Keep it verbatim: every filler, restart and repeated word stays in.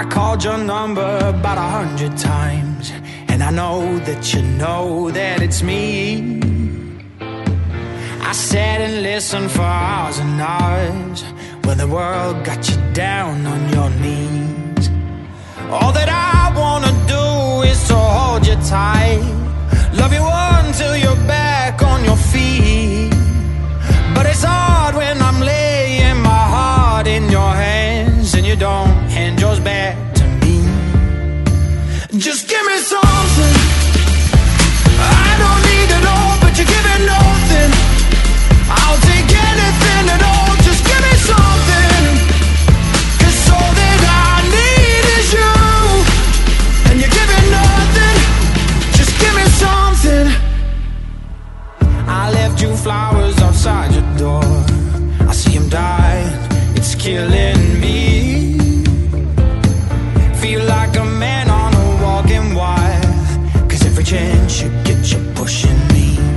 I called your number about a hundred times, and I know that you know that it's me. I sat and listened for hours and hours when the world got you down on your knees. All that I wanna do is to hold you tight, love you until you're back on your feet. But it's hard when I'm laying my heart in your hands and you don't hand yours back to me. Just give me something, I don't need it all, but you give me nothing. I'll take anything at all, just give me something. 'Cause all that I need is you, and you give me nothing. Just give me something. I left you flowers outside your door, I see them die, it's killing me. Feel like a man on a walking wire, 'cause every chance you get you're pushing me.